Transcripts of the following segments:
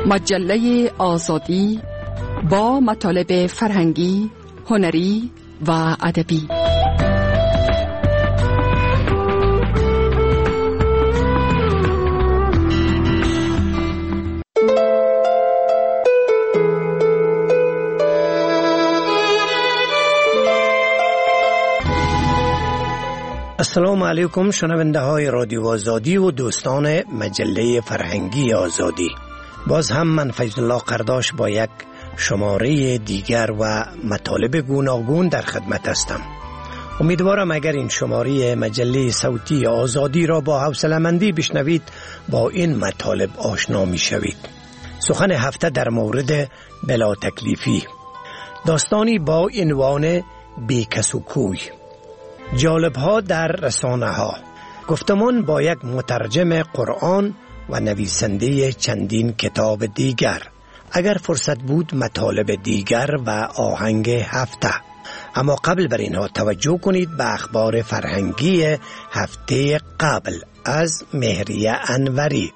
مجله آزادی با مطالب فرهنگی، هنری و ادبی. السلام علیکم شنونده های رادیو آزادی و دوستان مجله فرهنگی آزادی. باز هم من فیض الله قرداش با یک شماره دیگر و مطالب گوناگون در خدمت هستم. امیدوارم اگر این شماره مجله صوتی آزادی را با حوصله‌مندی بشنوید با این مطالب آشنا می شوید. سخن هفته در مورد بلا تکلیفی، داستانی با عنوان بی کس و کوی، جالب ها در رسانه ها، گفتمان با یک مترجم قرآن و نویسنده چندین کتاب دیگر. اگر فرصت بود مطالب دیگر و آهنگ هفته. اما قبل بر اینها توجه کنید به اخبار فرهنگی هفته قبل از مهریه انوری.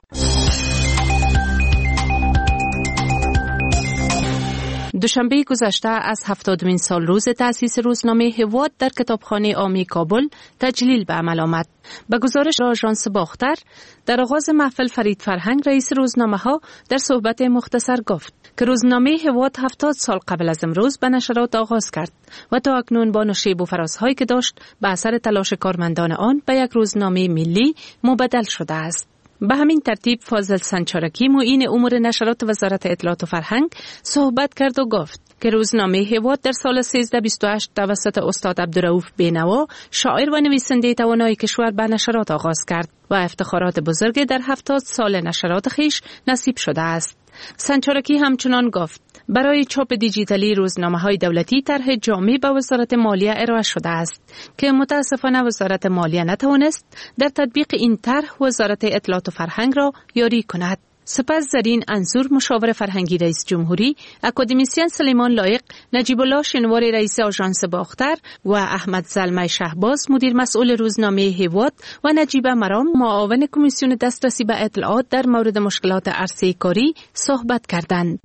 دوشنبه گذشته از 70مین سال روز تأسیس روزنامه هواد در کتابخانه عامی کابل تجلیل به عمل آمد. به گزارش آژانس باختر، در آغاز محفل فرید فرهنگ رئیس روزنامه ها در صحبت مختصر گفت که روزنامه هواد 70 سال قبل از امروز به نشرات آغاز کرد و تا اکنون با نشیب و فرازهایی که داشت به اثر تلاش کارمندان آن به یک روزنامه ملی مبدل شده است. به همین ترتیب فاضل سنجارکی معین امور نشرات وزارت اطلاعات و فرهنگ صحبت کرد و گفت که روزنامه هواد در سال 1328 توسط استاد عبدالرؤوف بینوا، شاعر و نویسنده توانای کشور، به نشرات آغاز کرد و افتخارات بزرگی در 70 سال نشرات خیش نصیب شده است. سنجارکی همچنان گفت برای چاپ دیجیتالی روزنامه‌های دولتی طرح جامع به وزارت مالیه ارائه شده است که متاسفانه وزارت مالیه نتوانست در تطبیق این طرح وزارت اطلاعات و فرهنگ را یاری کند. سپس در این انظور مشاور فرهنگی رئیس جمهوری، اکادمیسین سلیمان لایق، نجیب الله شنواری رئیس آژانس باختر و احمد زلمه شهباز مدیر مسئول روزنامه هواد و نجیب مرام معاون کمیسیون دسترسی به اطلاعات در مورد مشکلات عرصه کاری صحبت کردند.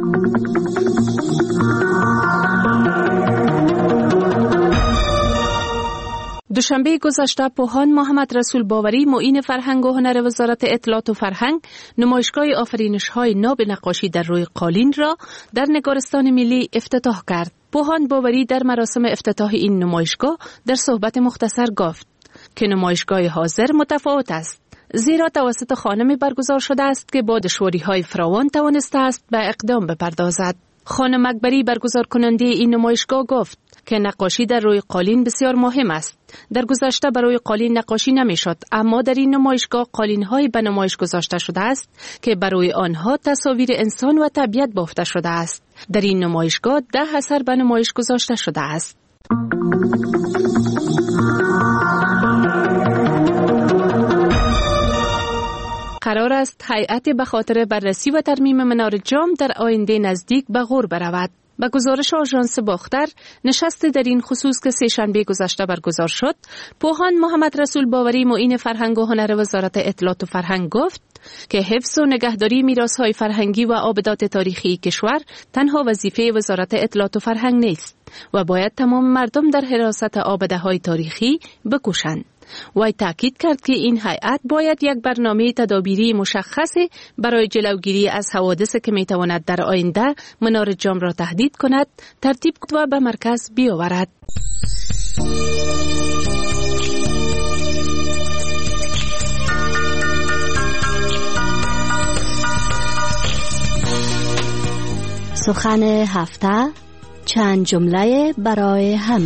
دوشنبه گذشته پوهان محمد رسول باوری معین فرهنگ و هنر وزارت اطلاعات و فرهنگ نمایشگاه آفرینش‌های ناب نقاشی در روی قالین را در نگارستان ملی افتتاح کرد. پوهان باوری در مراسم افتتاح این نمایشگاه در صحبت مختصر گفت که نمایشگاه حاضر متفاوت است، زیرا توسط خانمی برگزار شده است که با دشواری‌های فراوان توانسته است به اقدام بپردازد. خانم اکبری برگزار کننده این نمایشگاه گفت که نقاشی در روی قالین بسیار مهم است. در گذشته برای قالین نقاشی نمیشد، اما در این نمایشگاه قالین‌های به نمایش گذاشته شده است که برای آنها تصاویر انسان و طبیعت بافته شده است. در این نمایشگاه 10 اثر به نمایش گذاشته شده است. قرار است هیئت به خاطر بررسی و ترمیم منار جام در آینده نزدیک به غور برود. به گزارش آژانس باختر، نشست در این خصوص که سه‌شنبه گذشته برگزار شد، پوهان محمد رسول باوری معین فرهنگ و هنر وزارت اطلاعات و فرهنگ گفت که حفظ و نگهداری میراث‌های فرهنگی و آبدات تاریخی کشور تنها وظیفه وزارت اطلاعات و فرهنگ نیست و باید تمام مردم در حراست آبده‌های تاریخی بکوشند. وی تاکید کرد که این هیئت باید یک برنامه تدابیری مشخصی برای جلوگیری از حوادثی که میتواند در آینده منار جام را تهدید کند ترتیب و به مرکز بیاورد. سخن هفته، چند جمله برای همه.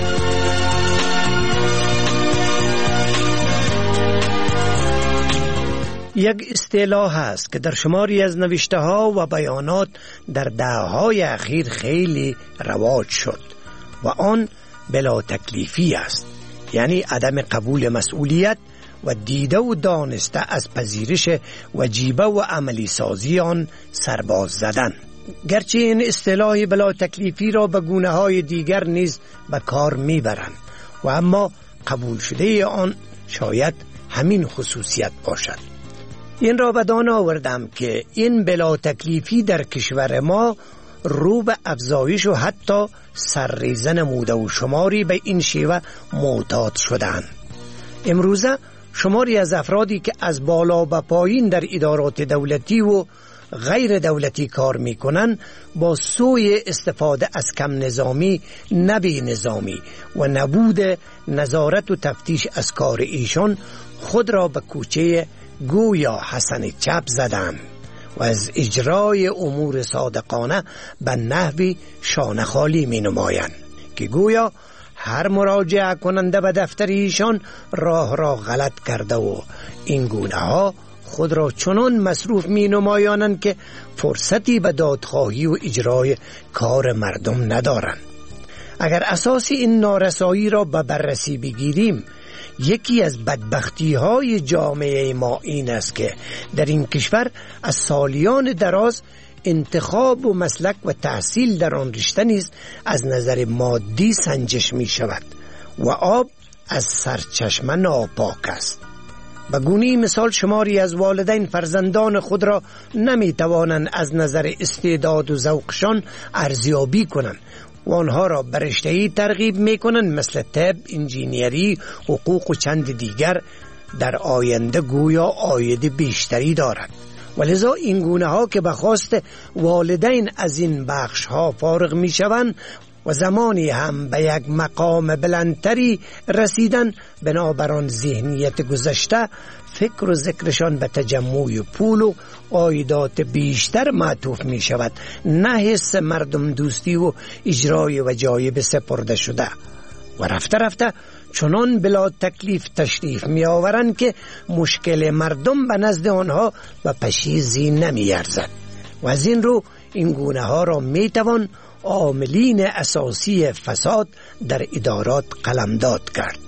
یک اصطلاح هست که در شماری از نوشته ها و بیانات در دهه‌های اخیر خیلی رواج شد و آن بلا تکلیفی است، یعنی عدم قبول مسئولیت و دیده و دانسته از پذیرش وجیبه و عملی سازی آن سرباز زدن. گرچه این اصطلاح بلا تکلیفی را به گونه های دیگر نیز به کار میبرند و اما قبول شده آن شاید همین خصوصیت باشد. این را بدان آوردم که این بلا تکلیفی در کشور ما رو به افزایش و حتی سرریزه نموده و شماری به این شیوه معتاد شدند. امروزه شماری از افرادی که از بالا به پایین در ادارات دولتی و غیر دولتی کار میکنن با سوی استفاده از کم نظامی، نبی نظامی و نبود نظارت و تفتیش از کار ایشان خود را به کوچه گویا حسن چپ زدند و از اجرای امور صادقانه به نحوی شانه خالی می نمایند که گویا هر مراجعه کننده به دفتر ایشان راه را غلط کرده و این گونه ها خود را چنان مصروف می نمایانند که فرصتی به دادخواهی و اجرای کار مردم ندارند. اگر اساس این نارسایی را به بررسی بگیریم، یکی از بدبختی های جامعه ما این است که در این کشور از سالیان دراز انتخاب و مسلک و تحصیل در آن رشته نیز از نظر مادی سنجش می شود و آب از سرچشمه ناپاک است. به گونه مثال شماری از والدین فرزندان خود را نمی توانند از نظر استعداد و ذوقشان ارزیابی کنند و آنها را به رشته‌ای ترغیب می کنند مثل طب، انجینیری، حقوق و چند دیگر در آینده گویا عاید بیشتری دارد. ولذا این گونه ها که به خواست والدین از این بخش ها فارغ می شوند و زمانی هم به یک مقام بلندتری رسیدن، بنابران ذهنیت گذشته فکر و ذکرشان به تجمع پول و عایدات بیشتر معطوف می شود، نه حس مردم دوستی و اجرای وجایب سپرده شده و رفته رفته چنان بلا تکلیف تشریف می آورند که مشکل مردم به نزد آنها و پشیزی نمی ارزد و از این رو این گونه ها را می توان عاملین اساسی فساد در ادارات قلمداد کرد.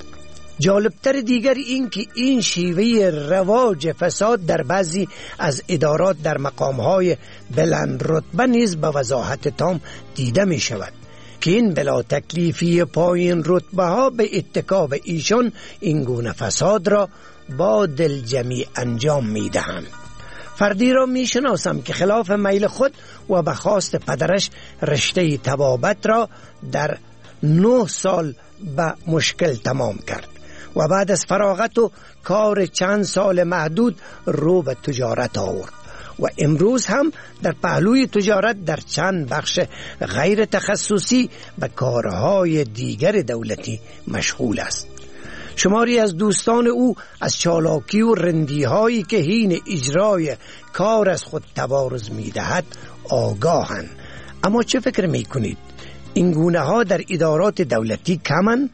جالبتر دیگر این که این شیوه رواج فساد در بعضی از ادارات در مقامهای بلند رتبه نیز به وضاحت تام دیده می شود که این بلا تکلیفی پایین رتبه ها به اتکا به ایشان این گونه فساد را با دل جمعی انجام می دهند. فردی را می شناسم که خلاف میل خود و به خواست پدرش رشته طبابت را در 9 سال به مشکل تمام کرد و بعد از فراغت و کار چند سال محدود رو به تجارت آورد و امروز هم در پهلوی تجارت در چند بخش غیر تخصصی به کارهای دیگر دولتی مشغول است. شماری از دوستان او از چالاکی و رندی هایی که حین اجرای کار از خود توارز می دهد آگاهند. اما چه فکر می کنید؟ این گونه ها در ادارات دولتی کمن؟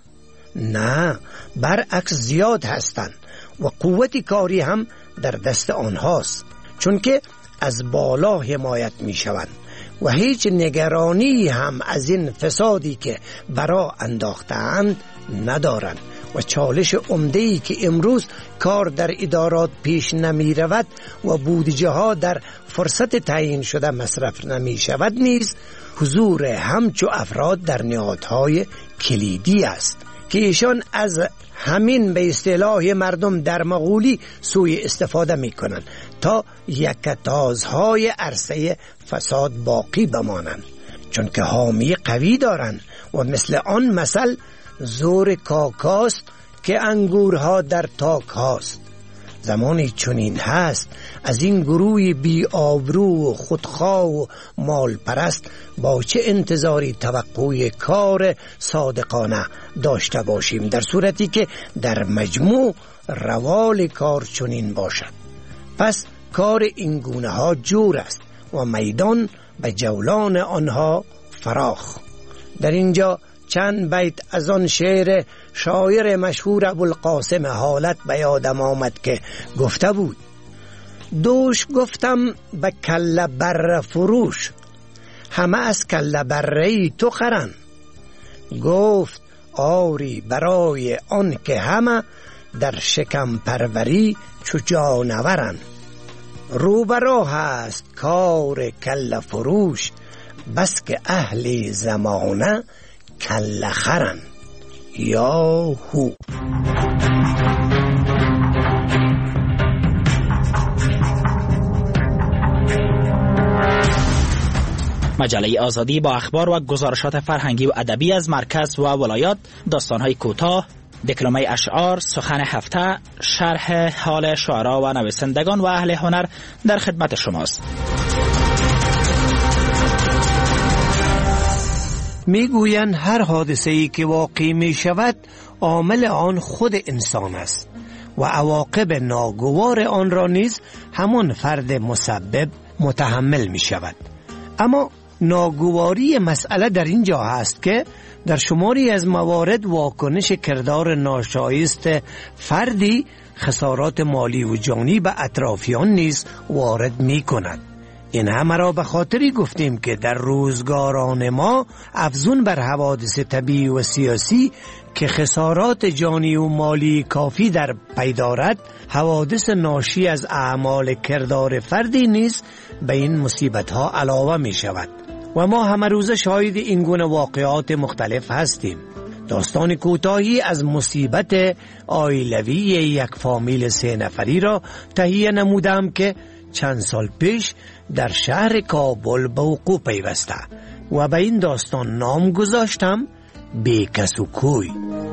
نه، برعکس زیاد هستند و قوت کاری هم در دست آنهاست، چون که از بالا حمایت می شوند و هیچ نگرانی هم از این فسادی که برا انداختند ندارند و چالش عمده‌ای که امروز کار در ادارات پیش نمی رود و بودجه ها در فرصت تعیین شده مصرف نمی شود نیز حضور همچو افراد در نهادهای کلیدی است که ایشان از همین به اصطلاح مردم در مغولی سوی استفاده می کنند تا یکتازهای عرصه فساد باقی بمانند، چون که حامی قوی دارند و مثل آن مثل زور کاکاست که انگورها در تاک هاست. زمانی چنین هست از این گروه بی آبرو و خودخواه و مال پرست با چه انتظاری توقع کار صادقانه داشته باشیم، در صورتی که در مجموع روال کار چنین باشد. پس کار این گونه ها جور است و میدان به جولان آنها فراخ. در اینجا چند بیت از آن شعر شاعر مشهور ابوالقاسم حالت به یادم آمد که گفته بود: دوش گفتم به کله بره فروش، همه از کله بره تو خرن. گفت آری برای آن که همه در شکم پروری چو جانورن. روبرا هست کار کله فروش، بس که اهل زمانه کله خرن. یاهو. مجله آزادی با اخبار و گزارشات فرهنگی و ادبی از مرکز و ولایات، داستان‌های کوتاه، دکلمه اشعار، سخن هفته، شرح حال شعرا و نویسندگان و اهل هنر در خدمت شماست. میگویند هر حادثه‌ای که واقع می شود عامل آن خود انسان است و عواقب ناگوار آن را نیز همون فرد مسبب متحمل می شود. اما ناگواری مسئله در این جا است که در شماری از موارد واکنش کردار ناشایست فردی خسارات مالی و جانی به اطرافیان نیز وارد می کند. این همه را به خاطری گفتیم که در روزگاران ما افزون بر حوادث طبیعی و سیاسی که خسارات جانی و مالی کافی در پی دارد، حوادث ناشی از اعمال کردار فردی نیز به این مصیبت ها علاوه می شود و ما همه روزه شاهد این گونه واقعات مختلف هستیم. داستان کوتاهی از مصیبت عائلوی یک فامیل 3 نفری را تهیه نمودم که چند سال پیش در شهر کابل به وقوع پیوسته و به این داستان نام گذاشتم بیکس و کوی.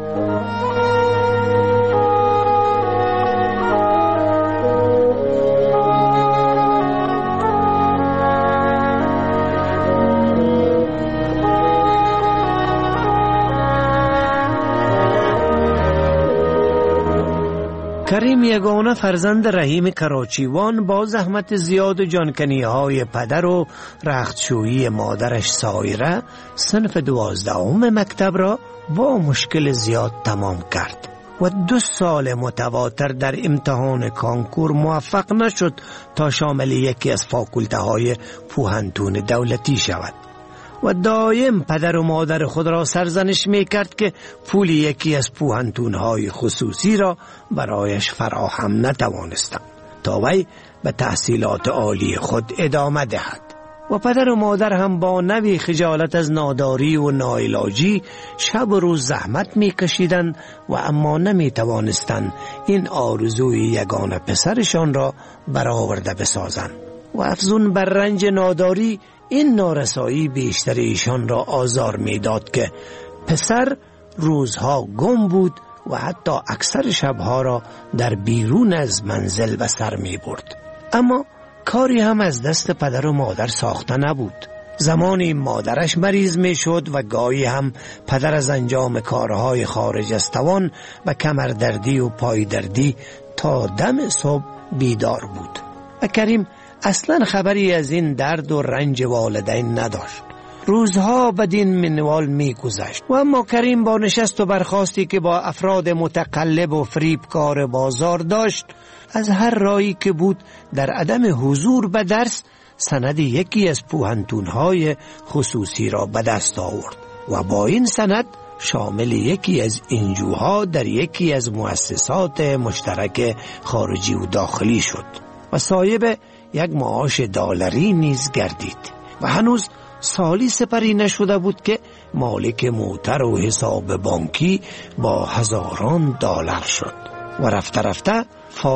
کریم یگانه فرزند رحیم کراچیوان با زحمت زیاد و جانکنی های پدر و رختشویی مادرش سایره صنف 12 مکتب را با مشکل زیاد تمام کرد و 2 سال متواتر در امتحان کانکور موفق نشد تا شامل یکی از فاکولته های پوهنتون دولتی شود و دایم پدر و مادر خود را سرزنش می کرد که پول یکی از پوهنتون‌های خصوصی را برایش فراهم نتوانستند تا وی به تحصیلات عالی خود ادامه دهد و پدر و مادر هم با نوی خجالت از ناداری و ناعلاجی شب و روز زحمت می کشیدند و اما نمی توانستند این آرزوی یگانه پسرشان را برآورده بسازند و افزون بر رنج ناداری این نارسایی بیشتر ایشان را آزار میداد که پسر روزها گم بود و حتی اکثر شبها را در بیرون از منزل به سر می برد. اما کاری هم از دست پدر و مادر ساخته نبود. زمانی مادرش مریض می شد و گاهی هم پدر از انجام کارهای خارج از توان و کمردردی و پایدردی تا دم صبح بیدار بود و کریم اصلا خبری از این درد و رنج والدین نداشت. روزها بدین منوال می گذشت و اما کریم با نشست و برخاستی که با افراد متقلب و فریبکار بازار داشت، از هر راهی که بود در عدم حضور به درس سند یکی از پوهنتون‌های خصوصی را به دست آورد و با این سند شامل یکی از انجوها در یکی از مؤسسات مشترک خارجی و داخلی شد و صاحب یک معاش دلاری نیز گردید و هنوز سالی سپری نشده بود که مالک موتر و حساب بانکی با هزاران دلار شد و رفته رفته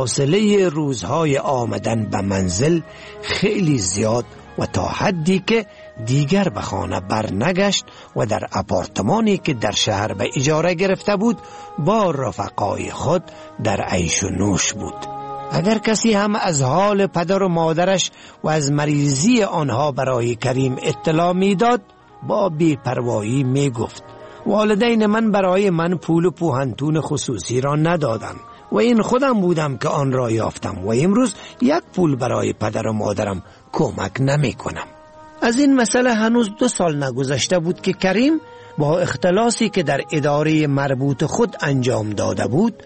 فاصله روزهای آمدن به منزل خیلی زیاد و تا حدی که دیگر به خانه برنگشت و در آپارتمانی که در شهر به اجاره گرفته بود با رفقای خود در عیش و نوش بود. اگر کسی هم از حال پدر و مادرش و از مریضی آنها برای کریم اطلاع میداد، با بی‌پروایی میگفت والدین من برای من پول پوهنتون خصوصی را ندادند و این خودم بودم که آن را یافتم و امروز یک پول برای پدر و مادرم کمک نمی کنم. از این مسئله هنوز 2 سال نگذشته بود که کریم با اختلاسی که در اداره مربوط خود انجام داده بود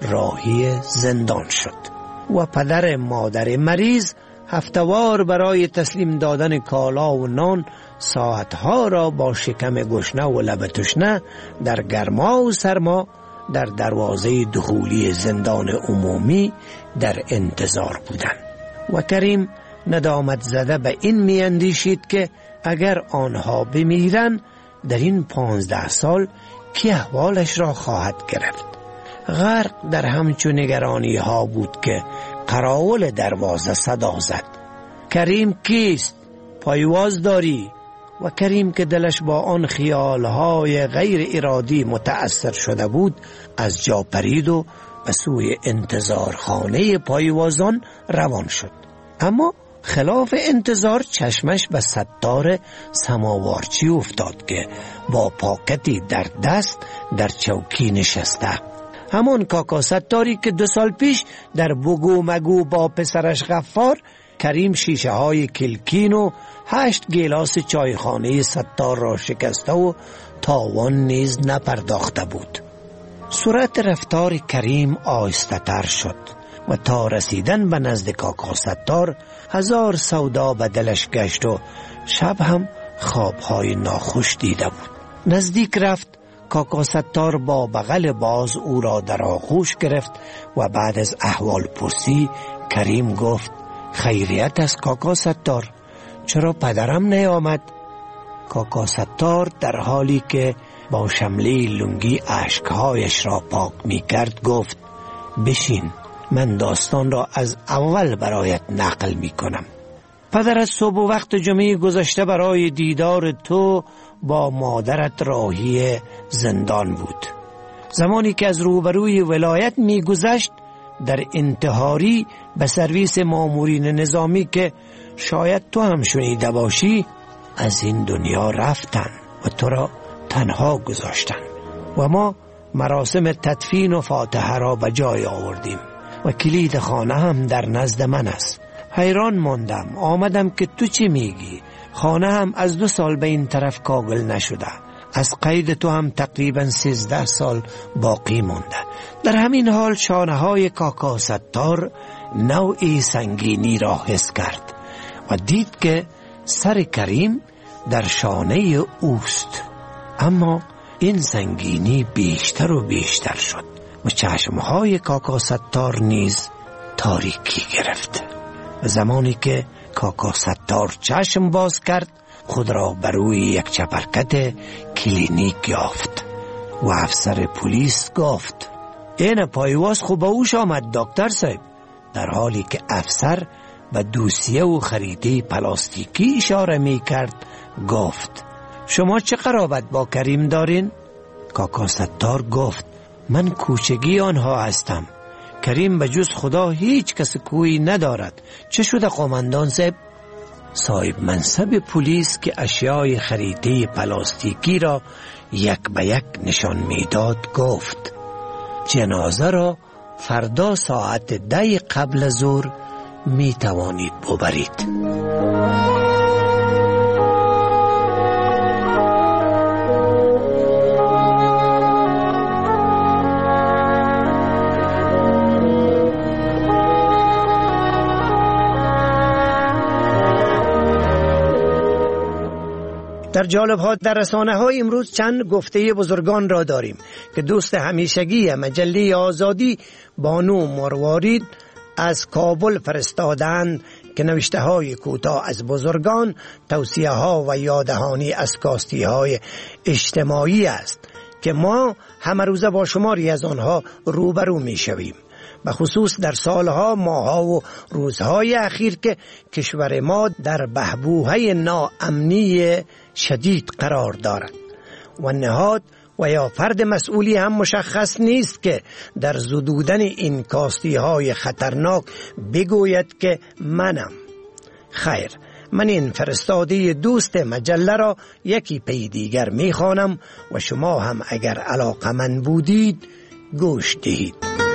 راهی زندان شد و پدر مادر مریض هفته‌وار برای تسلیم دادن کالا و نان ساعتها را با شکم گشنه و لب تشنه در گرما و سرما در دروازه دخولی زندان عمومی در انتظار بودند و کریم ندامت زده به این میاندیشید که اگر آنها بمیرن در این 15 سال کی احوالش را خواهد گرفت. غرق در همچون نگرانی ها بود که قراول دروازه صدا زد: کریم کیست؟ پایواز داری؟ و کریم که دلش با آن خیالهای غیر ارادی متأثر شده بود از جا پرید و به سوی انتظارخانه پایوازان روان شد. اما خلاف انتظار چشمش به ستار سماوارچی افتاد که با پاکتی در دست در چوکی نشسته. همان کاکا ستاری که 2 سال پیش در بگو مگو با پسرش غفار کریم شیشه های کلکین و 8 گیلاس چایخانه ستار را شکسته و تاوان نیز نپرداخته بود. سرعت رفتار کریم آهسته تر شد و تا رسیدن به نزد کاکا ستار 1000 سودا به دلش گشت و شب هم خوابهای ناخوش دیده بود. نزدیک رفت. کاکا ستار با بغل باز او را در آغوش گرفت و بعد از احوال پرسی کریم گفت خیریت است کاکا ستار، چرا پدرم نیامد؟ کاکا ستار در حالی که با شمله لنگی اشکهایش را پاک می کرد گفت بشین، من داستان را از اول برایت نقل می کنم. پدر از صبح وقت جمعه گذشته برای دیدار تو با مادرت راهی زندان بود. زمانی که از روبروی ولایت می گذشت در انتحاری به سرویس مامورین نظامی که شاید تو هم شنیده باشی از این دنیا رفتن و تو را تنها گذاشتن و ما مراسم تدفین و فاتحه را به جای آوردیم و کلید خانه هم در نزد من است. حیران ماندم، آمدم که تو چی میگی؟ خانه هم از 2 سال به این طرف کاغل نشده، از قید تو هم تقریبا 13 سال باقی مونده. در همین حال شانه های کاکا ستار نوعی سنگینی را حس کرد و دید که سر کریم در شانه اوست. اما این سنگینی بیشتر و بیشتر شد و چشمهای کاکا ستار نیز تاریکی گرفت. زمانی که کاکا ستار چشم باز کرد خود را بر روی یک چپرکت کلینیک یافت و افسر پلیس گفت این پایواز خوب اوش آمد دکتر صاحب، در حالی که افسر به دوسیه و خریده پلاستیکی اشاره می کرد گفت شما چه قرابت با کریم دارین؟ کاکا ستار گفت من کوچگی آنها هستم. کریم به جز خدا هیچ کس کویی ندارد. چه شده قومندان صاحب؟ صاحب منصب پلیس که اشیای خریده پلاستیکی را یک به یک نشان میداد گفت جنازه را فردا ساعت 10 قبل از ظهر می توانید ببرید. در جالب ها در رسانه های امروز چند گفته بزرگان را داریم که دوست همیشگی مجله آزادی بانو مروارید از کابل فرستادند که نوشته های کوتاه از بزرگان توصیه ها و یاددهانی از کاستی های اجتماعی است که ما همه روزه با شماری از آنها روبرو می شویم، به خصوص در سالها، ماها و روزهای اخیر که کشور ما در بحبوحه ناامنی شدید قرار دارد و نهاد و یا فرد مسئولی هم مشخص نیست که در زدودن این کاستی های خطرناک بگوید که منم. خیر، من این فرستاده دوست مجله را یکی پی دیگر می خوانم و شما هم اگر علاقمند بودید گوش دهید.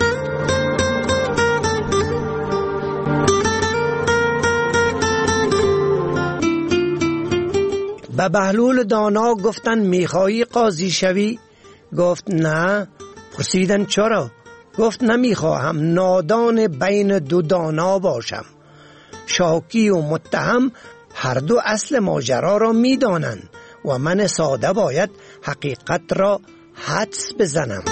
به بهلول دانا گفتن میخوایی قاضی شوی؟ گفت نه. پرسیدن چرا؟ گفت نمیخواهم نادان بین 2 دانا باشم. شاکی و متهم هر دو اصل ماجرا را میدانند و من ساده باید حقیقت را حدس بزنم.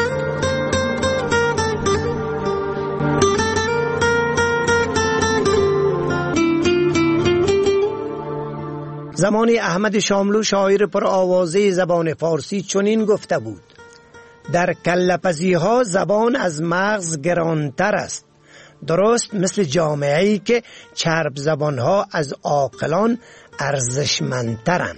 زمانی احمد شاملو شاعر پر آوازه زبان فارسی چنین گفته بود در کله‌پزی ها زبان از مغز گرانتر است، درست مثل جامعه‌ای که چرب زبان ها از عاقلان ارزشمندترند.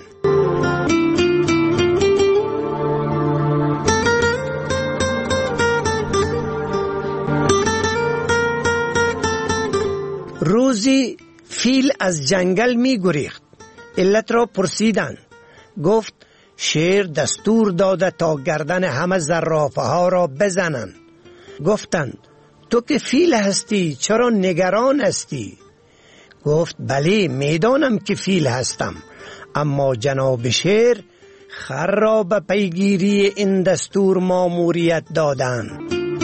روزی فیل از جنگل می گریخت. علت را پرسیدند. گفت شیر دستور داده تا گردن همه زرافه ها را بزنند. گفتند تو که فیل هستی چرا نگران هستی؟ گفت بله میدانم که فیل هستم، اما جناب شیر خر را به پیگیری این دستور ماموریت دادند.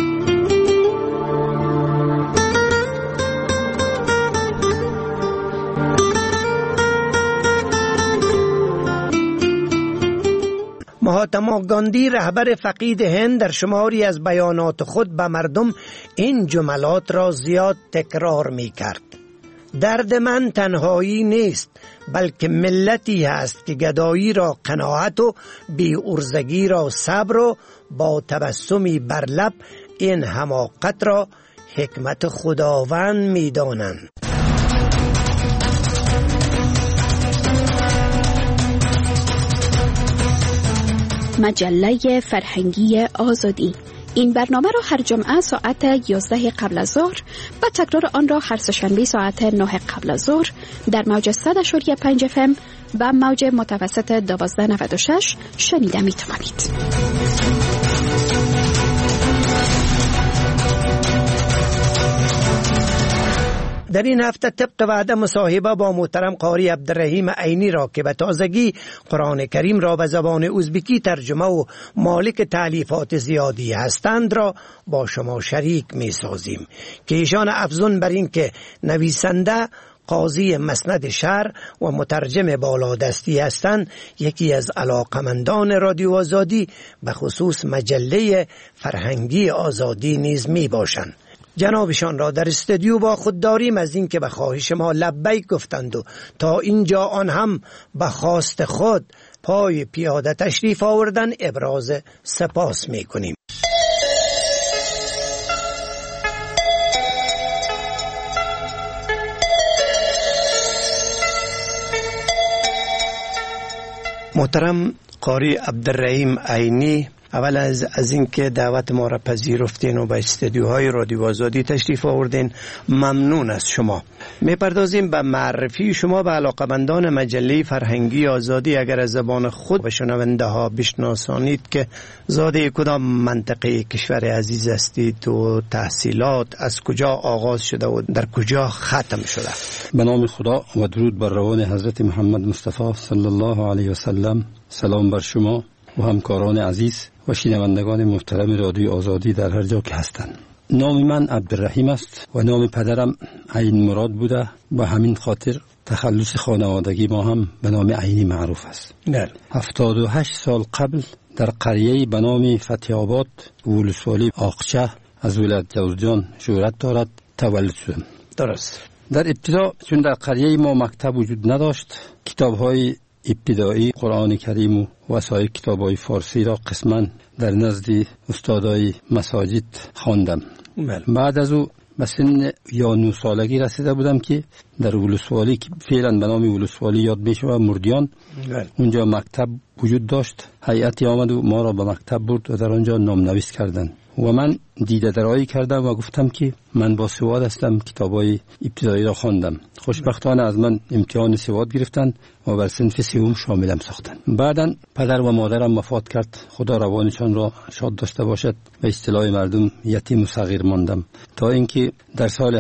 مهاتما گاندی رهبر فقید هند در شماری از بیانات خود به مردم این جملات را زیاد تکرار می کرد. درد من تنهایی نیست، بلکه ملتی هست که گدایی را قناعت و بی‌عرضگی را صبر و با تبسمی بر لب این حماقت را حکمت خداوند می دانند. مجله فرهنگی آزادی. این برنامه را هر جمعه ساعت 11 قبل از ظهر و تکرار آن را هر سه‌شنبه ساعت 9 قبل از ظهر در موج 100.5 FM و موج متوسط 1296 شنیده می توانید. در این هفته طبق وعده مصاحبه با محترم قاری عبدالرحیم عینی را که به تازگی قرآن کریم را به زبان ازبکی ترجمه و مالک تألیفات زیادی هستند را با شما شریک می سازیم که ایشان افزون بر این که نویسنده قاضی مسند شهر و مترجم بالادستی هستند، یکی از علاقمندان رادیو آزادی به خصوص مجله فرهنگی آزادی نیز می باشند. جنابشان را در استودیو با خود داریم از این که به خواهش ما لبیک گفتند و تا اینجا آن هم به خواست خود پای پیاده تشریف آوردن ابراز سپاس می کنیم. محترم قاری عبدالرحیم عینی، اول از اینکه دعوت ما را پذیرفتین و به استودیوهای رادیو آزادی تشریف آوردین ممنون از شما. میپردازیم به معرفی شما به علاقمندان مجله فرهنگی آزادی. اگر از زبان خود به شنونده ها بشناسانید که زاده کدام منطقه کشور عزیز هستید و تحصیلات از کجا آغاز شده و در کجا ختم شده؟ به نام خدا و درود بر روان حضرت محمد مصطفی صلی الله علیه و سلم. سلام بر شما و همکاران عزیز و شنوندگان محترم رادیو آزادی در هر جا که هستند. نام من عبدالرحیم است و نام پدرم عین مراد بوده و همین خاطر تخلص خانوادگی ما هم به نام عینی معروف است. 78 سال قبل در قریه‌ای به نام فتی‌آباد ولسوالی آقچه از ولایت جوزجان شهرت دارد تولد شدم. درست. در ابتدا چون در قریه ما مکتب وجود نداشت، کتاب‌های ابتدایی قرآن کریم و وسایر کتاب‌های فارسی را قسماً در نزد استادای مساجد خواندم. بعد از او به سن 9 سالگی رسیده بودم که در ولسوالی که فعلا به نام ولسوالی یاد میشه و مردیان اونجا مکتب وجود داشت. هیئتی آمد و ما را به مکتب برد و در آنجا نامنویس کردند و من دیده درایی کردم و گفتم که من با سواد هستم، کتابای ابتدایی را خواندم. خوشبختانه از من امتحان سواد گرفتند و بر صنف سوم شاملم ساختند. بعداً پدر و مادرم وفات کرد، خدا روانشان را شاد داشته باشد، به اصطلاح مردم یتیم و صغیر ماندم تا اینکه در سال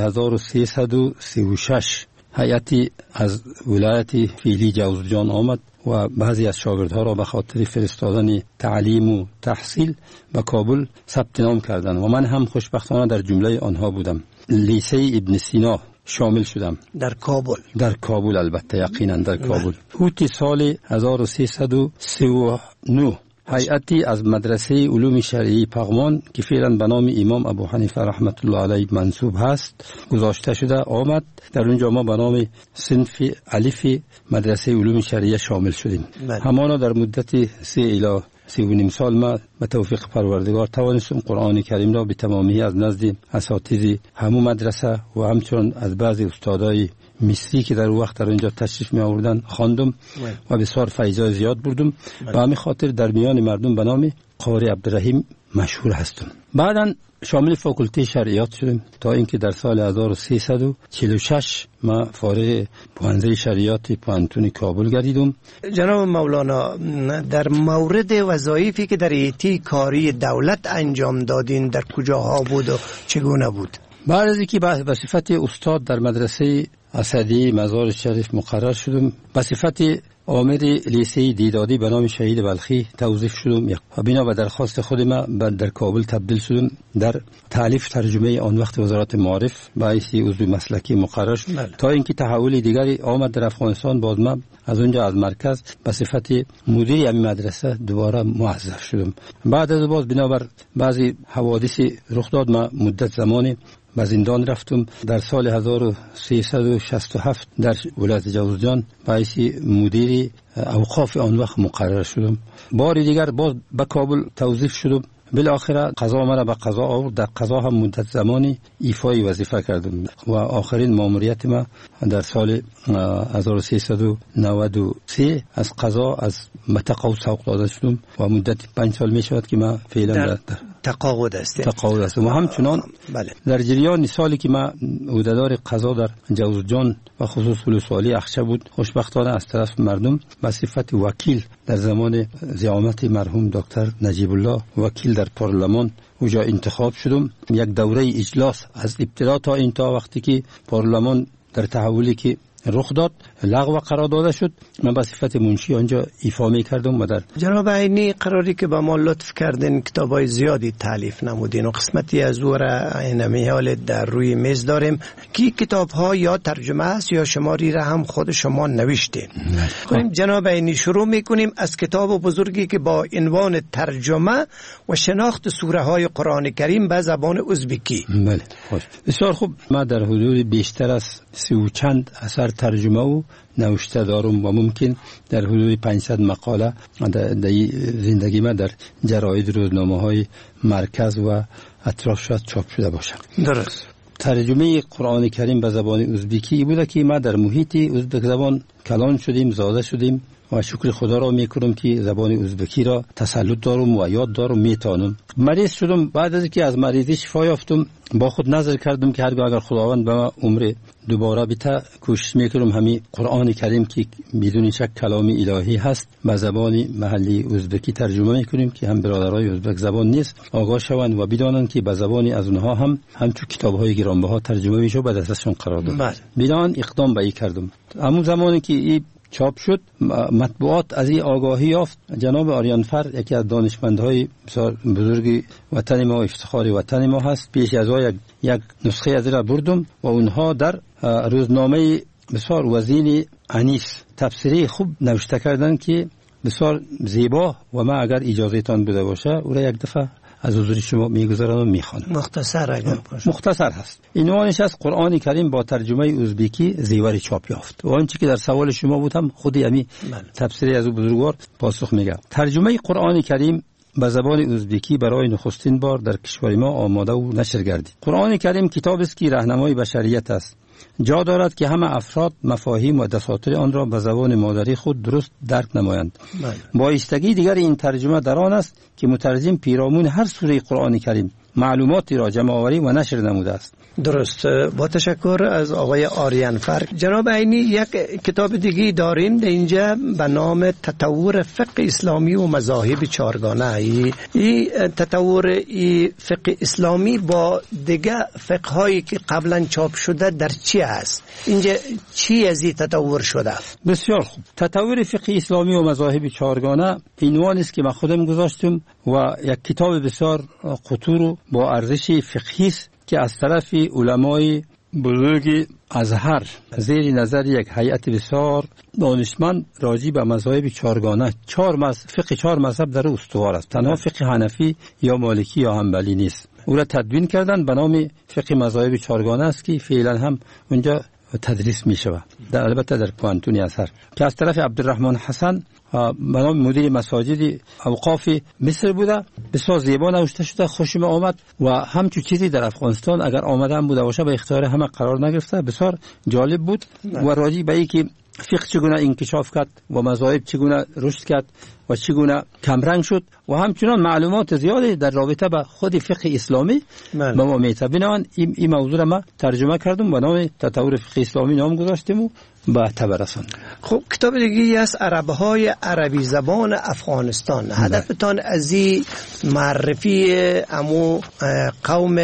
1336 هیئتی از ولایت فعلی جوزجان آمد و بعضی از شاگردها را به خاطر فرستادن تعلیم و تحصیل به کابل ثبت نام کردند و من هم خوشبختانه در جمله آنها بودم. لیسه ابن سینا شامل شدم. در کابل البته، یقینا در کابل. اوت سال 1339 هیئتی از مدرسه علوم شرعی پغمان که فعلا به نام امام ابو حنیفه رحمت الله علیه منصوب هست گذاشته شده آمد. در اونجا ما به نام صنف الف مدرسه علوم شرعی شامل شدیم. همانا در مدت 3 الی 3.5 سال ما به توفیق پروردگار توانستم قرآن کریم را به تمامی از نزد اساتید همون مدرسه و همچنین از بعضی استادای مصری که در وقت در اونجا تشریف می آوردن خواندم و بسیار فیضای زیاد بردم و همین خاطر در میان مردم به نام قاری عبدالرحیم مشهور هستم. بعداً شامل فاکولته شریعت شدم تا اینکه در سال 1346 ما فارغ پوهنده شریعت پوهنتون کابل گردیدم. جناب مولانا، در مورد وظایفی که در ایتی کاری دولت انجام دادین در کجاها بود و چگونه بود؟ بعد از اینکه به صفت استاد در مدرسه اسدی مزار شریف مقرر شدم، به صفت آمر لیسه دیدادی به نام شهید بلخی توظیف شدم و بنا به درخواست خود ما در کابل تبدیل شدم در تالیف ترجمه آن وقت وزارت معارف باعث عضو مسلکی مقرر شد تا اینکه تحول دیگری آمد در افغانستان. باز ما از اونجا از مرکز به صفت مدیر این مدرسه دوباره موظف شدم. بعد از باز بنابر بعضی حوادث رخ داد ما مدت زمانی به زندان رفتم. در سال 1367 در ولایت جوزجان باعث مدیر اوقاف آن وقت مقرر شدم. بار دیگر باز به کابل توظیف شدم. بالاخره قضا مرا به قضا آورد. در قضا هم مدت زمانی ایفای وظیفه کردم و آخرین ماموریت ما در سال 1393 از قضا از متقاعد سوق داده شدم و مدت 5 سال می شود که ما فعلا در تقاعد هستم و همچنان در جریان سالی که ما عهدهدار قضا در جوزجان و خصوص ولسوالی اخچه بود، خوشبختانه از طرف مردم به صفت وکیل در زمان زعامت مرحوم دکتر نجیب الله وکیل در پارلمان اونجا انتخاب شدم. یک دوره اجلاس از ابتدا تا این تا وقتی که پارلمان در تحولی که رخ داد لغو قرار داده شد، من به صفت منشی آنجا ایفا می کردم. و در جناب عینی قراری که با ما لطف کردین کتابای زیادی تالیف نمودین و قسمتی از او را اینمی حال در روی میز داریم که کتاب ها یا ترجمه است یا شماری را هم خود شما نوشتین. جناب عینی شروع میکنیم از کتاب بزرگی که با عنوان ترجمه و شناخت سوره های قرآن کریم به زبان ازبکی. بله خوش، بسیار خوب. ما در حدود بیشتر از 30 و چند اثر ترجمه و نوشته دارم و ممکن در حدود 500 مقاله در زندگی ما در جراید روزنامه های مرکز و اطراف شاید چاپ شده باشد. درست. ترجمه قرآن کریم به زبان ازبکی بوده که ما در محیط ازبک زبان کلان شدیم، زاده شدیم و شکر خدا را میکنم که زبان ازبکی را تسلط دارم و یاد دارم، میتونم. مریض شدم. بعد از اینکه از مریضی شفا یافتم با خود نظر کردم که هرگاه اگر خداوند به ما عمر دوباره بده کوشش میکنم همین قرآن کریم که بدون شک کلام الهی هست به زبان محلی ازبکی ترجمه میکنیم که هم برادرای ازبک زبان نیست آگاه شوند و بدانند که به زبان از اونها هم همچون کتاب‌های گرانبها ترجمه میشه و به دستشون قرار داد. بدان اقدام به این کردم. همون زمانی که این چاپ شد مطبوعات از این آگاهی یافت. جناب آریانفر یکی از دانشمندهای بسیار بزرگ وطن ما و افتخار وطن ما هست، پیش از یک نسخه از را بردم و اونها در روزنامه بسیار وزین انیس تفسیری خوب نوشته کردن که بسیار زیبا و ما اگر اجازه تان بده باشه او را یک دفعه از حضور شما میگذارم و میخوانم. مختصر اگر باشه. مختصر هست. عنوانش از قرآن کریم با ترجمه ازبکی زیور چاپ یافت. و آنچه که در سوال شما بود هم خودی همین تفسیری از بزرگوار پاسخ میگه. ترجمه قرآن کریم به زبان ازبکی برای نخستین بار در کشور ما آماده و نشر گردید. قرآن کریم کتابی است که راهنمای بشریت است. جا دارد که همه افراد مفاهیم و دساتیر آن را به زبان مادری خود درست درک نمایند. بایستگی دیگر این ترجمه در آن است که مترجم پیرامون هر سوره قرآن کریم معلوماتی را جمع آوری و نشر نموده است. درست. با تشکر از آقای آریانفر. جناب عینی یک کتاب دیگه داریم در اینجا به نام تطور فقه اسلامی و مذاهب چهارگانه. این تطور فقه اسلامی با دیگه فقه هایی که قبلا چاپ شده در چی است؟ اینجا چی از این تطور شده؟ بسیار خوب. تطور فقه اسلامی و مذاهب چهارگانه عنوانی است که من خودم گذاشتم و یک کتاب بسیار قطور با ارزش فقهی است که از طرف علمای بزرگ ازهر زیر نظر یک هیئت بسیار دانشمند راجع به مذاهب چهارگانه، فقه 4 مذهب در استوار است. تنها فقه حنفی یا مالکی یا حنبلی نیست. او را تدوین کردن به نام فقه مذاهب چهارگانه است که فعلا هم اونجا و تدریس می شود، البته در پوانتون ازهر، که از طرف عبدالرحمن حسن به نام مدیر مساجد اوقاف مصر بوده. بسیار زیبا نوشته شده، خوشم آمد و همچو چیزی در افغانستان اگر آمده هم بوده باشه به اختیار همه قرار نگرفته. بسیار جالب بود و راجع به اینکه فقه چگونه انکشاف کرد و مذاهب چگونه رشد کرد و چگونه کمرنگ شد و همچنان معلومات زیادی در رابطه با خود فقه اسلامی به ما میده. بنابراین این موضوع را ما ترجمه کردم به نام تطور فقه اسلامی نام گذاشتیم و به تبرسان. خب کتاب دیگه از عربهای عربی زبان افغانستان. هدفتان از این معرفی امو قوم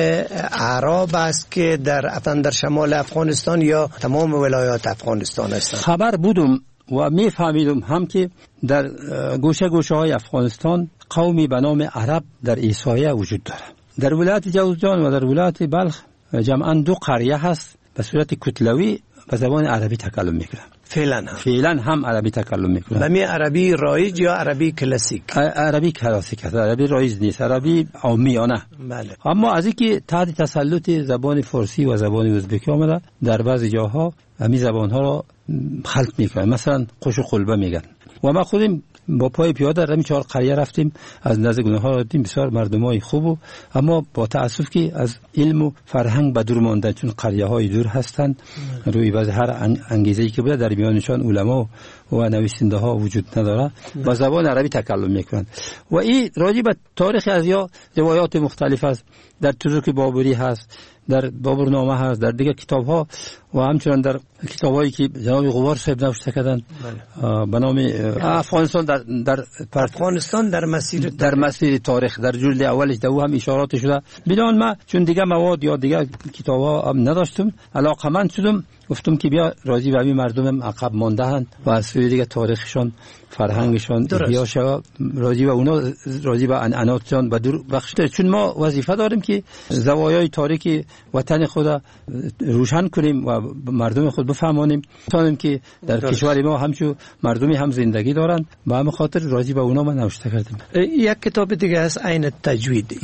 اعراب است که در شمال افغانستان یا تمام ولایات افغانستان هستند. خبر بودم و میفهمیدم هم که در گوشه گوشه های افغانستان قومی به نام عرب در عیسایه وجود داره. در ولایت جوزجان و در ولایت بلخ جمعاً 2 قریه هست به صورت کتلوی به زبان عربی تکلم میکنن. فعلا هم عربی تکلم میکنن. بمی عربی رایج یا عربی کلاسیک؟ عربی کلاسیک است، عربی رایج نیست، عربی عامیانه. بله. اما از اینکه تحت تسلط زبان فارسی و زبان ازبکی آمده، در بعضی جاها همین زبان ها را خلط میکنن، مثلا قش و قلبه میگن. و ما خودیم با پای پیاده رمی 4 قریه رفتیم، از نزد گونه ها دیدیم بسیار مردمای خوب، اما با تاسف که از علم و فرهنگ به دور ماندن، چون قریه های دور هستند. روی بعض هر انگیزه‌ای که بوده در میانشان علما و نویسنده ها وجود نداره، با زبان عربی تکلم میکنند. و این راجع به تاریخ از یا روایات مختلف است. در تزوک بابری هست، در بابرنامه هست، در دیگه کتاب ها و همچنان در کتاب هایی که جناب غبار صاحب نوشته کردن به نام افغانستان در افغانستان در مسیر تاریخ، در جلد اولش دو هم اشارات شده. بنابراین ما چون دیگه مواد یا دیگه کتاب ها هم نداشتم، علاقمند شدم، گفتم که بیا راضی به همین مردم عقب مانده هستند و از سوی دیگه تاریخشان، فرهنگشان بیا شو راضی به اونا، راضی به عنعناتشان به دور بخشیده. چون ما وظیفه داریم که زوایای تاریخی وطن خود روشن کنیم و مردم خود بفهمانیم، تا که در کشور ما همچو مردمی هم زندگی دارند. به همین خاطر راضی به اونا ما نوشته کردیم. یک کتاب دیگه است عین تجوید.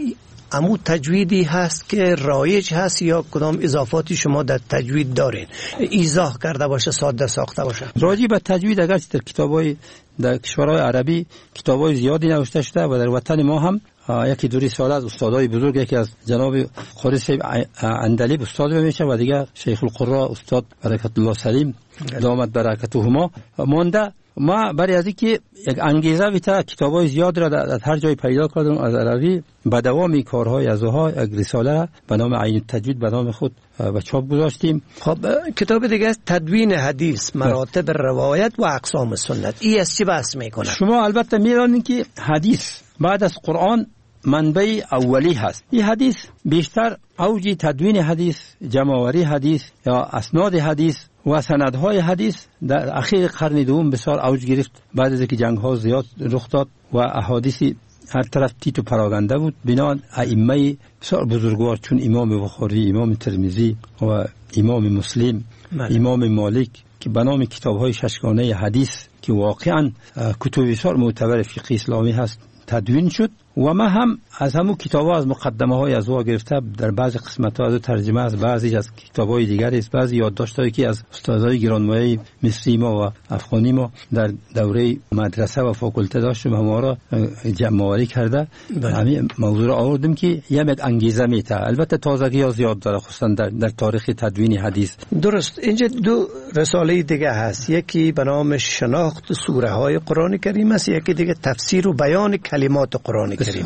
امو تجویدی هست که رایج هست یا کدام اضافاتی شما در تجوید دارین؟ ایضاح کرده باشه، ساده ساخته باشه. راجع به تجوید اگر در کتابای در کشورهای عربی کتابای زیادی نوشته شده و در وطن ما هم یکی دوری سال از استادای بزرگ، یکی از جناب خالد صاحب اندلیب استاد میشه و دیگه شیخ القرا استاد برکت الله سلیم دامت برکتهما مانده. ما برای از اینکه یک انگیزه بیتا کتابای زیاد را در هر جای پیدا کردم از عربی، به دوام کارهای از اوها یک رساله به نام عین التجوید به نام خود به چاپ گذاشتیم. خب کتاب دیگه است تدوین حدیث، مراتب روایت و اقسام سنت. این از چی بحث میکنه؟ شما البته میدونید که حدیث بعد از قرآن منبع اولی هست. این حدیث بیشتر اوج تدوین حدیث، جمع‌آوری حدیث یا اسناد حدیث و سندهای حدیث در اخیر قرن دوم بسیار اوج گرفت بعد از اینکه جنگ‌ها زیاد رخ داد و احادیث هر طرف تیتو پراگنده بود. بنابراین ائمه بسیار بزرگوار چون امام بخاری، امام ترمذی و امام مسلم، امام مالک که به نام کتاب‌های ششگانه حدیث که واقعاً کتب بسیار معتبر فقه اسلامی هست تدوین شد. و ما هم از همون کتاب‌ها از مقدمه های از وا گرفته در بعضی قسمت‌ها از ترجمه از بعضی از کتاب‌های دیگری است، بعضی یادداشت‌هایی که از استادای گرانمایه مصری ما و افغانی ما در دوره مدرسه و فاکولته داشتیم، ما را جمع‌آوری کرده. همین موضوع را آوردیم که یک انگیزه میته. البته تازگی‌ها زیاد داره خصوصا در تاریخ تدوین حدیث. درست. اینجا 2 رساله دیگه هست، یکی به نام شناخت سوره‌های قرآن کریم است، یکی دیگه تفسیر و بیان کلمات قرآن کریم.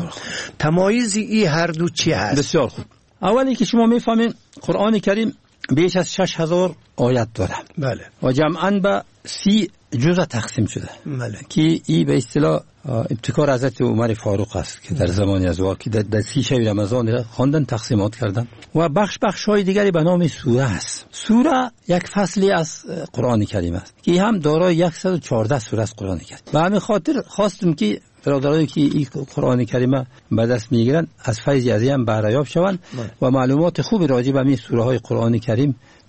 تمایز این هر دو چی هست؟ بسیار خوب. اولی که شما میفهمین قرآن کریم بیش از 6000 آیت داره. بله. و جمعاً به 30 جزء تقسیم شده. بله. که این به اصطلاح ابتکار حضرت عمر فاروق است که در زمان ازوا که در 30 شب رمضان خواندن، تقسیمات کردن. و بخش های دیگری به نام سوره است. سوره یک فصلی از قرآن کریم است که هم دارای 114 سوره از قرآن کریم. به همین خاطر خواستم که برادرانی که این قرآن کریم به دست میگیرن از فیض از این بهره یاب شوند و معلومات خوبی راجع به این سوره های قرآن کریم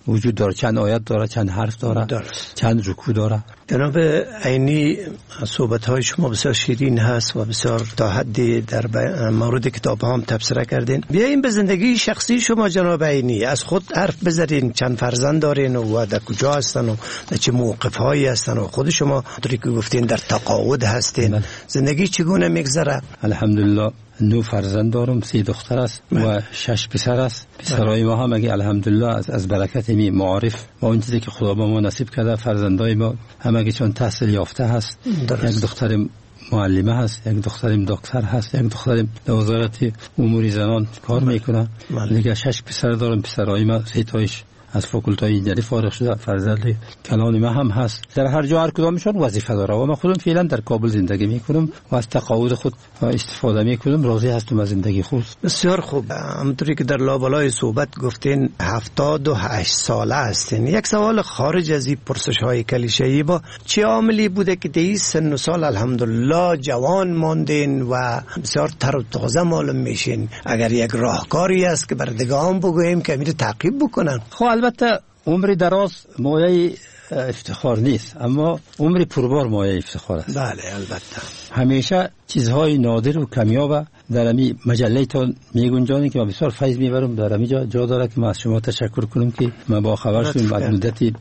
وجود داره، چند آیت داره، چند حرف داره، چند رکوع داره. جناب عینی، صحبت‌های شما بسیار شیرین هست و بسیار تا حدی در مورد کتاب هم تبصره کردین. بیاییم به زندگی شخصی شما جناب عینی، از خود حرف بزنین. چند فرزند دارین و در کجا هستن و در چه موقف‌هایی هستن و خود شما طوری که گفتین در تقاعد هستین. زندگی چگونه میگذره؟ الحمدلله 9 فرزند دارم، 3 دختر است و 6 پسر است. پسرای ما هم اگه الحمدلله از برکت می معارف و اون چیزی که خدا به ما نصیب کرده، فرزندای ما هم اگه چون تحصیل یافته هست. یک دخترم معلمه هست، یک دخترم دکتر هست، یک دخترم در وزارت امور زنان کار میکنه. دیگه 6 پسر دارم. پسرای ما 3 تایش از فاکولتای انجینری فارغ شده. فرزند کلان ما هم هست. در هر جا هر کدامشون وظیفه داره و من خودم فعلا در کابل زندگی میکنم و از تقاعد خود استفاده میکنم. راضی هستم از زندگی خود. بسیار خوب. همونطوری که در لابلای صحبت گفتین 78 ساله هستین. یک سوال خارج از این پرسش‌های کلیشه‌ای، با چه عاملی بوده که در سن و سال الحمدلله جوان ماندین و بسیار تر و تازه معلوم میشین؟ اگر یک راهکاری است که بردگان بگوییم که میره تعقیب بکنن. البته عمر دراز مایه افتخار نیست، اما عمر پربار مایه افتخار است. بله البته. همیشه چیزهای نادر و کمیاب در امی مجله تان میگنجانی که من بسیار فیض میبرم. در امی جا داره که من از شما تشکر کنم که من با خبر شدم. بعد مدتی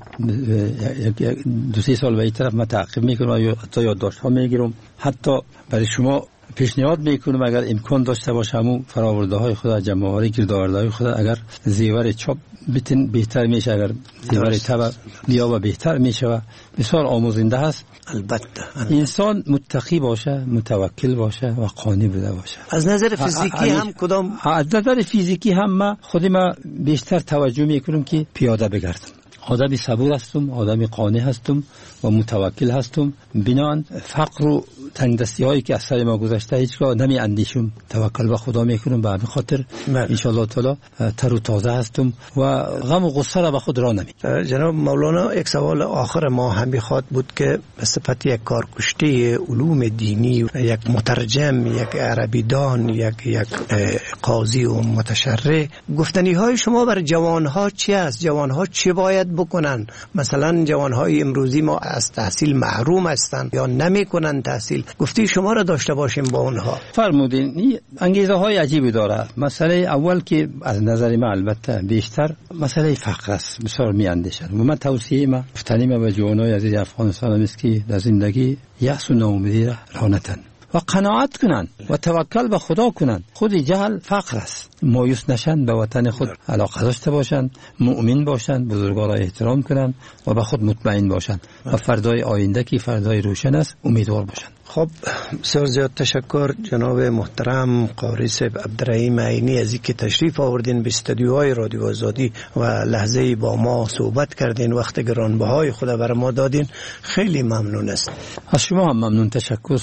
2-3 سال به این طرف من تعقیب میکنم و حتی یادداشت ها میگیرم. حتی برای شما پیشنهاد میکنم اگر امکان داشته باشه همون فراورده های خود، جمع‌آوری گردآورده های خود، اگر زیور چاپ بتن بهتر میشه، اگر زیور تبع بیا و بهتر میشه و بسیار آموزنده هست. البته انسان متقی باشه، متوکل باشه و قانع بوده باشه. از نظر فیزیکی هم کدام؟ از نظر فیزیکی هم من خودم بیشتر توجه میکنم که پیاده بگردم. آدمی صبور هستم، آدمی قانع هستم و متوکل هستم. بنان فقر و تنگدستی هایی که از سر ما گذشته هیچگاه نمی اندیشم، توکل به خدا میکنم. به همین خاطر ان شاء الله تعالی تر و تازه هستم و غم و غصه را به خود را نمی. جناب مولانا، یک سوال آخر ما هم بخواد بود که به صفت یک کارکشته علوم دینی، یک مترجم، یک عربی دان، یک قاضی و متشرع، گفتنی های شما بر جوان ها چی است؟ جوان ها چی باید بکنن؟ مثلا جوان های امروزی ما از تحصیل محروم هستند یا نمیکنن تحصیل. گفتی شما را داشته باشیم با اونها. فرمودین انگیزه های عجیبی داره. مسئله اول که از نظر من البته بیشتر مسئله فقر است. بسیار میاندیشم و من توصیه ما گفتنی ما به جوانای عزیز افغانستان است که در زندگی یأس و ناامیدی را رانتن و قناعت کنن و توکل به خدا کنن. خود جهل فقر است. مایوس نشن، به وطن خود علاقه داشته باشن، مؤمن باشن، بزرگان را احترام کنن و به خود مطمئن باشن و فردای آینده که فردای روشن است امیدوار باشن. خب بسیار زیاد تشکر جناب محترم قاری صاحب عبدالرحیم عینی از اینکه تشریف آوردین به استودیوهای رادیو آزادی و لحظه‌ای با ما صحبت کردین، وقت گرانبهای خود برای ما دادین. خیلی ممنون است. از شما هم ممنون. تشکر.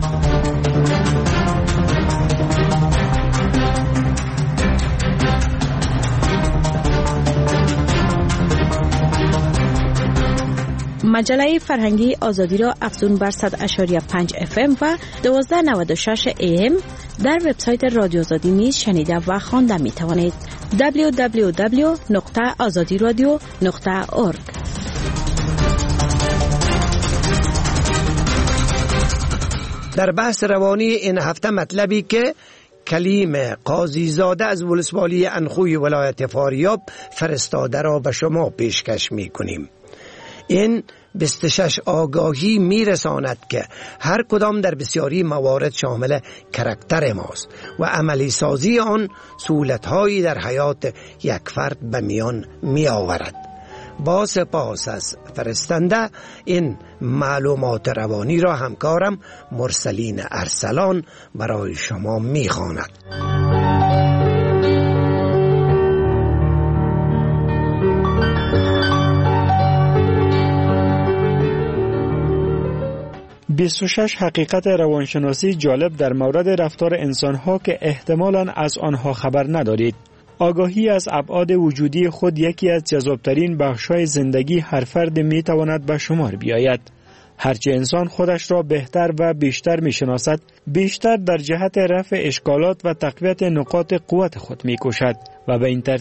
مجله فرهنگی آزادی را افزون بر 100.5 FM و 1296 AM در وبسایت رادیو آزادی نیز شنیده و خوانده می توانید. www.azadiradio.org. در بحث روانی این هفته مطلبی که کلیم قاضی زاده از ولسوالی انخوی ولایت فاریاب فرستاده را به شما پیشکش می کنیم. این 26 آگاهی میرساند که هر کدام در بسیاری موارد شامل کاراکتر ماست و عملی سازی آن سهولت‌هایی در حیات یک فرد به میان می آورد. با سپاس از فرستنده این معلومات روانی را همکارم مرسلین ارسلان برای شما می خواند. 26 حقیقت روانشناسی جالب در مورد رفتار انسان‌ها که احتمالاً از آنها خبر ندارید. آگاهی از ابعاد وجودی خود یکی از جذابترین بخش‌های زندگی هر فرد می‌تواند به شمار بیاید. هرچه انسان خودش را بهتر و بیشتر می‌شناسد، بیشتر در جهت رفع اشکالات و تقویت نقاط قوت خود می‌کوشد و به این ترتیب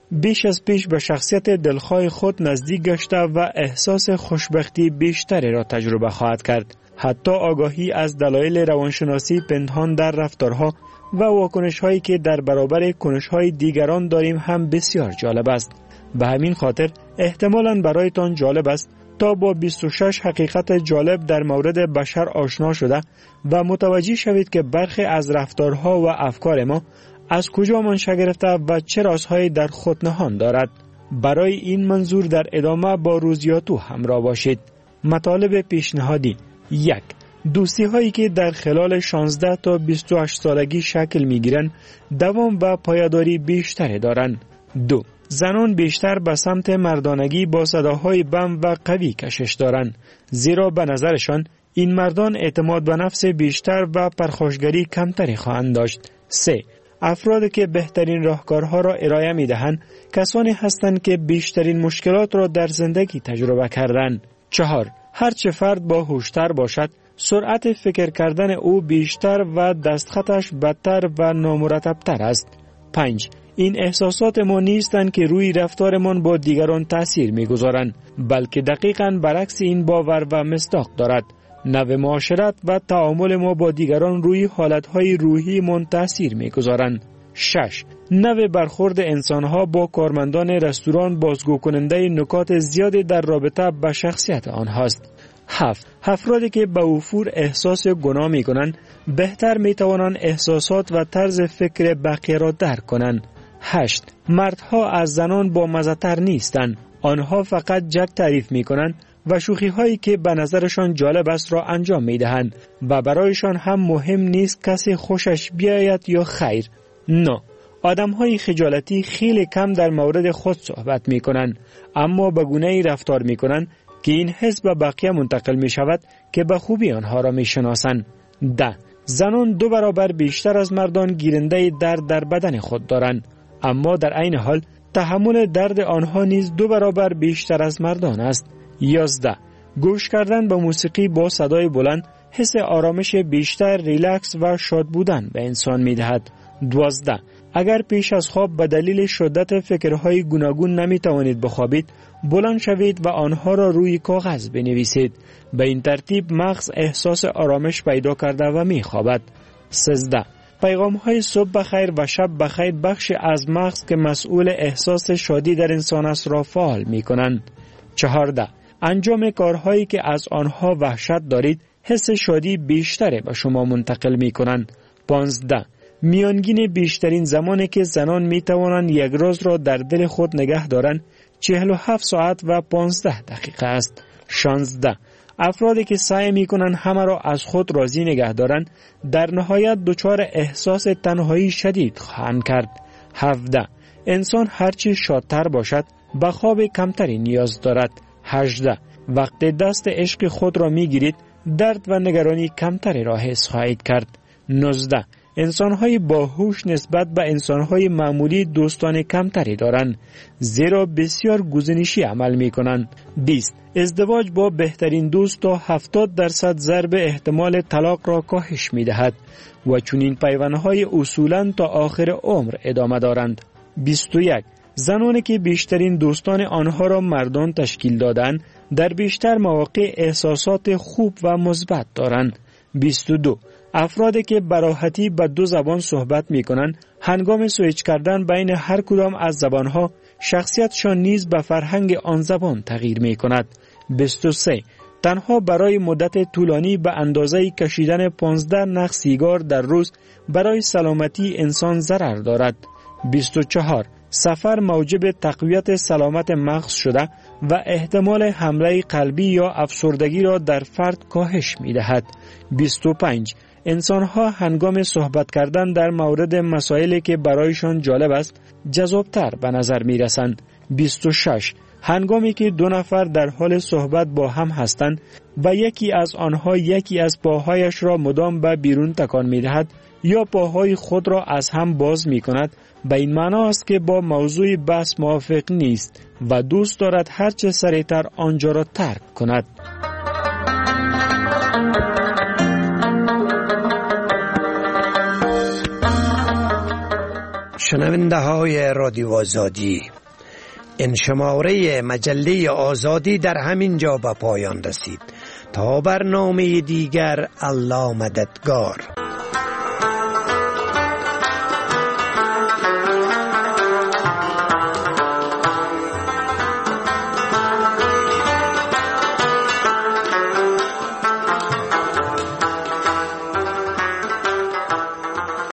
بیش از پیش به شخصیت دلخواه خود نزدیک گشته و احساس خوشبختی بیشتری را تجربه خواهد کرد. حتی آگاهی از دلایل روانشناسی پنهان در رفتارها و واکنش‌هایی که در برابر کنش‌های دیگران داریم هم بسیار جالب است. به همین خاطر احتمالاً برایتان جالب است تا با 26 حقیقت جالب در مورد بشر آشنا شده و متوجه شوید که برخی از رفتارها و افکار ما از کجا منشأ گرفته و چه رازهایی در خود نهان دارد. برای این منظور در ادامه با روزیاتو همراه باشید. مطالب پیشنهادی: 1. دوستی هایی که در خلال 16 تا 28 سالگی شکل می گیرند دوام و پایداری بیشتری دارند. 2. زنان بیشتر به سمت مردانگی با صداهای بم و قوی کشش دارند، زیرا به نظرشان این مردان اعتماد به نفس بیشتر و پرخاشگری کمتری خواهند داشت. 3. افرادی که بهترین راهکارها را ارائه می دهند کسانی هستند که بیشترین مشکلات را در زندگی تجربه کردند. 4. هرچه فرد با هوشتر باشد، سرعت فکر کردن او بیشتر و دستخطش بدتر و نامرتبتر است. 5. این احساسات ما نیستند که روی رفتارمان با دیگران تأثیر می‌گذارند، بلکه دقیقاً برعکس این باور و مصداق دارد. نوع معاشرت و تعامل ما با دیگران روی حالتهای روحی من تأثیر می‌گذارند. 6. نوع برخورد انسانها با کارمندان رستوران بازگو کننده نکات زیادی در رابطه با شخصیت آنهاست. 7. افرادی که به وفور احساس گناه می‌کنند بهتر می‌توانند احساسات و طرز فکر بقیه را درک کنند. 8. مردها از زنان با مزه‌تر نیستند. آنها فقط جک تعریف می‌کنند و شوخی‌هایی که به نظرشان جالب است را انجام می‌دهند و برایشان هم مهم نیست کسی خوشش بیاید یا خیر. 9. آدم‌های خجالتی خیلی کم در مورد خود صحبت می‌کنند، اما به گونه‌ای رفتار می‌کنند که این حس به بقیه منتقل می‌شود که به خوبی آنها را می‌شناسند. 10. زنان 2 برابر بیشتر از مردان گیرنده درد در بدن خود دارند، اما در عین حال تحمل درد آنها نیز 2 برابر بیشتر از مردان است. 11. گوش کردن به موسیقی با صدای بلند حس آرامش بیشتر، ریلکس و شاد بودن به انسان می‌دهد. 12. اگر پیش از خواب به دلیل شدت فکرهای گوناگون نمی‌توانید بخوابید، بلند شوید و آنها را روی کاغذ بنویسید. به این ترتیب مغز احساس آرامش پیدا کرده و می‌خوابد. 13. پیغام‌های صبح بخیر و شب بخیر بخش از مغز که مسئول احساس شادی در انسان است را فعال می‌کنند. 14. انجام کارهایی که از آنها وحشت دارید حس شادی بیشتری به شما منتقل می‌کنند. 15. میانگین بیشترین زمانی که زنان می‌توانند یک روز را در دل خود نگه دارند 47 ساعت و 15 دقیقه است. 16. افرادی که سعی می‌کنند همه را از خود راضی نگه دارند در نهایت دچار احساس تنهایی شدید خواهند کرد. 17. انسان هرچی شادتر باشد به خواب کمتری نیاز دارد. 18. وقتی دست عشق خود را می‌گیرید درد و نگرانی کمتری را حس خواهید کرد. 19. انسان‌های باهوش نسبت به انسان‌های معمولی دوستان کمتری دارند، زیرا بسیار گزینشی عمل می‌کنند. 20. ازدواج با بهترین دوست تا 70% ضرب احتمال طلاق را کاهش می‌دهد و چنین پیوندهای اصولاً تا آخر عمر ادامه دارند. 21. زنانی که بیشترین دوستان آنها را مردان تشکیل دادند، در بیشتر مواقع احساسات خوب و مثبت دارند. 22. افرادی که به راحتی به 2 زبان صحبت می کنند، هنگام سویچ کردن بین هر کدام از زبانها، شخصیتشان نیز به فرهنگ آن زبان تغییر می کند. 23. تنها برای مدت طولانی به اندازه کشیدن 15 نخ سیگار در روز برای سلامتی انسان ضرر دارد. 24. سفر موجب تقویت سلامت مغز شده و احتمال حمله قلبی یا افسردگی را در فرد کاهش می دهد. 25. انسان‌ها هنگام صحبت کردن در مورد مسائلی که برایشان جالب است، جذابتر به نظر می رسند. 26. هنگامی که 2 نفر در حال صحبت با هم هستند و یکی از آنها یکی از پاهایش را مدام به بیرون تکان می دهد یا پاهای خود را از هم باز می کند، به این معنا است که با موضوع بحث موافق نیست و دوست دارد هرچه سریعتر آنجا را ترک کند. شنونده های رادیو آزادی، این شماره مجله آزادی در همین جا به پایان رسید. تا برنامه دیگر، الله مددگار.